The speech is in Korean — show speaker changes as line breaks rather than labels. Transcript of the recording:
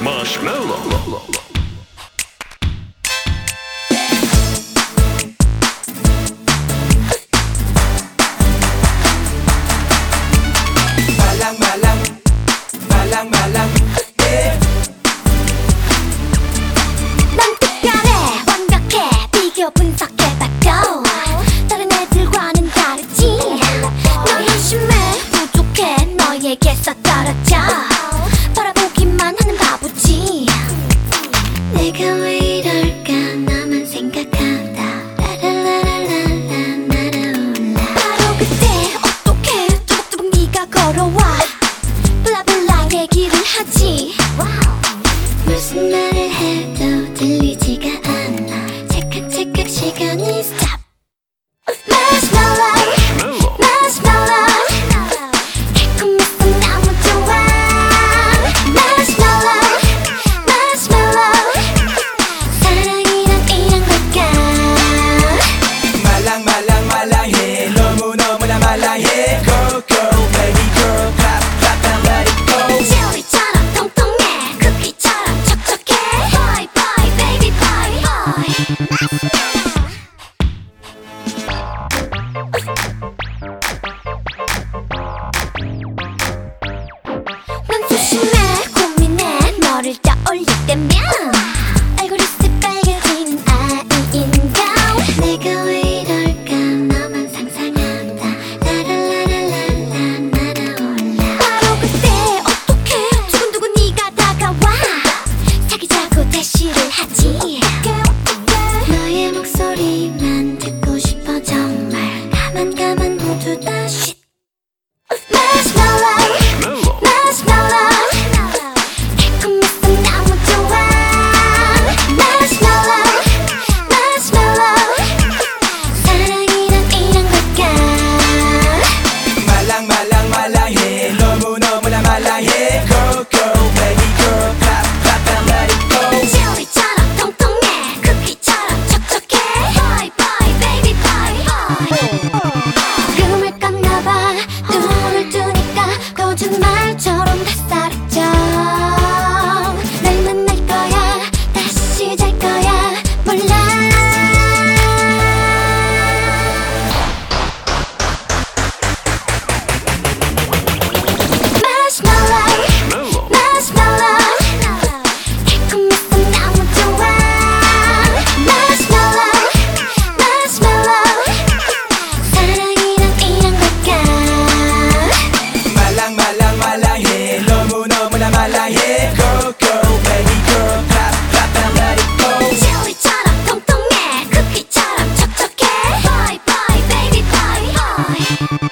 Marshmallow.
말랑말랑 yeah.
난 특별해 완벽해 비교 분석해봐도 다른 애들과는 다르지 너 열심해 부족해 너에게서 떨어져 바라보기만 하는 바보지 내가 왜 이럴까 나만 생각하다 라라라라라라 날아올라 바로 그때 어떡해 두벅두벅 네가 걸어와 블라블라 얘기를 하지 무슨 말을 해도 들리지가 않아 찰칵찰칵 시간이 stop Marshmallow Marshmallow 달콤해서 너무 좋아 Marshmallow Marshmallow 사랑이란 이런 걸까
말랑해 너무너무나 말랑해 Go go baby girl clap clap and let it go
젤리처럼 통통해 쿠키처럼 촉촉해 Bye bye baby bye bye 난 조심해 고민해 너를 떠올릴 때면 알고리즘 빨개지는 아이인가 내가 왜 이럴까 너만 상상한다 라라라라라라 날아올라 바로 그때 어떡해 두근두근 네가 다가와 사귀자고 대시를 하지 너의 목소리만 듣고 싶어 정말 가만 모두 다 shit Marshmallow Marshmallow 달콤해서 너무 좋아 Marshmallow Marshmallow 사랑이란 이런 걸까
말랑해 너무너무나 말랑해 Go go baby girl clap clap and let it go
젤리처럼 통통해 쿠키처럼 촉촉해 Bye bye baby bye bye 꿈을 꿨나봐 눈을 뜨니까 거짓말처럼 다 사라져 날 만날 거야 다시 잘 거야 몰라 Marshmallow Marshmallow 달콤해서 너무 좋아 Marshmallow Marshmallow 사랑이란 이런 걸까
말랑해 너무너무나 말랑해 Go go baby girl clap clap and let it go
젤리처럼 통통해 쿠키처럼 촉촉해 Bye bye baby bye bye